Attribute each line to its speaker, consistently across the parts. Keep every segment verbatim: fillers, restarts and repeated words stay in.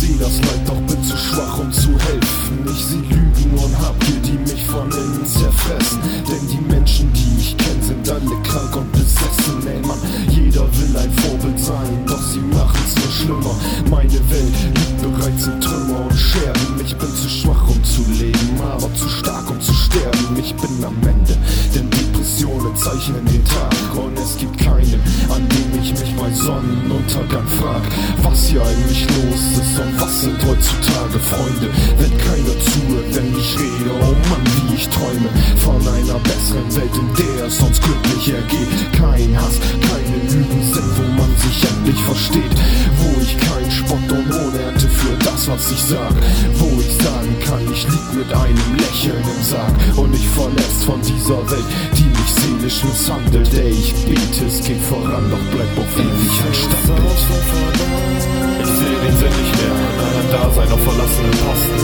Speaker 1: versteh das Leid, doch bin zu schwach, um zu helfen. Ich sieh Lügen und Habgier, die mich von innen zerfressen. Denn die Menschen, die ich kenn, sind alle krank und besessen. Ey Mann, jeder will ein Vorbild sein, doch sie machen's nur schlimmer. Meine Welt liegt bereits in Trümmer und Scherben. Ich bin zu schwach, um zu leben, aber zu stark, um zu sterben. Ich bin am Ende, denn Depressionen zeichnen den Tag. Und es gibt keinen, an dem ich mich bei Sonnenuntergang frag, was hier eigentlich los ist und was sind heutzutage Freunde. Wenn keiner zuhört, wenn ich rede, oh Mann, wie ich träume von einer besseren Welt, in der es uns glücklich ergeht. Kein Hass, keine Lügen sind, wo man sich endlich versteht. Wo ich keinen Spott und ohne Ernte für das, was ich sag. Wo ich sagen kann, ich lieg mit einem Lächeln im Sarg. Und ich verletzt von dieser Welt, die mich seelisch misshandelt. Ey, ich bete, es geht voran, doch bleib auf ewig ein Standbild.
Speaker 2: Ich seh den Sinn nicht mehr an einem Dasein auf verlassenen Posten.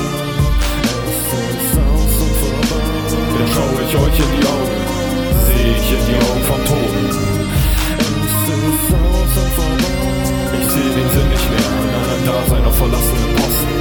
Speaker 2: Dann schau ich euch in die Augen, seh ich in die Augen vom Toten. Ich seh den Sinn nicht mehr an einem Dasein auf verlassenen Posten.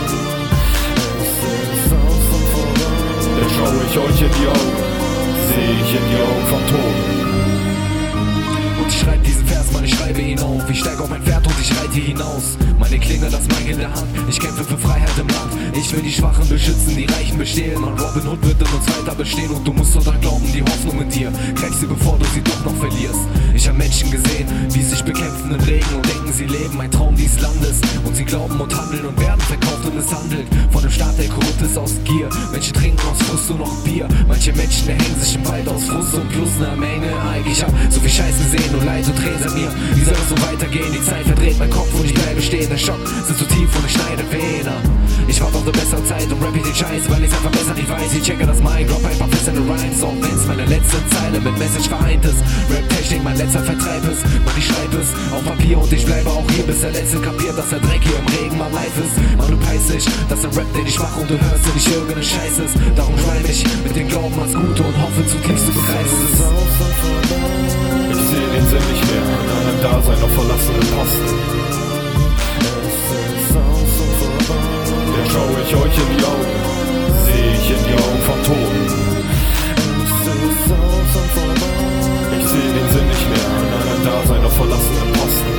Speaker 2: Dann schau ich euch in die Augen, seh ich in die Augen vom Toten.
Speaker 3: Und ich schreib diesen Vers, Mann, ich schreibe ihn auf. Ich steig auf mein Pferd und ich reite hinaus. Meine Klinge, das Mike in der Hand. Ich kämpfe für Freiheit im Land. Ich will die Schwachen beschützen, die Reichen bestehlen. Und Robin Hood wird in uns weiter bestehen. Und du musst daran glauben, die Hoffnung in dir. Greif sie, bevor du sie doch noch verlierst. Ich hab Menschen gesehen, wie sich bekämpfen in Regen und denken, sie leben ein Traum dieses Landes. Und sie glauben und handeln und werden verkauft und misshandelt. Von dem Staat, der korrupt ist aus Gier. Manche trinken aus Frust nur noch Bier. Manche Menschen erhängen sich im Wald aus Frust und plus ne Menge Eik. Ich hab so viel Scheiß gesehen und Leid und Tränen an mir. Wie soll das so weitergehen? Die Zeit verdreht mein Kopf und ich bleibe stehen. Der Schock sind so tief und ich schneide Venen an. Ich warte auf eine bessere Zeit und rap ich den Scheiß, weil ich's einfach besser nicht weiß. Ich checke das Mic, drop ein paar festende Rhymes, auch wenn's meine letzte Zeile mit Message vereint ist. Rap-Technik, mein letzter Vertreib ist. Mann, ich schreib es auf Papier und ich bleibe auch hier, bis der Letzte kapiert, dass der Dreck hier im Regen mal live ist. Mann, du peilst nicht, dass der Rap, den ich mache und du hörst, der nicht irgendeine Scheiß ist. Darum schreib ich mit dem Glauben ans Gute und hoffe zutiefst du begreifst es.
Speaker 2: Ich seh den Sinn nicht mehr an einem Dasein auf verlassenen Posten. Dann schau ich euch in die Augen, seh ich in die Augen vom Toten. Ich seh den Sinn nicht mehr an einem Dasein auf verlassenen Posten.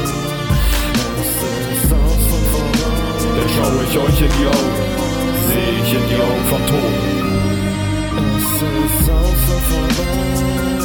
Speaker 2: Dann schau ich euch in die Augen, seh ich in die Augen vom Toten.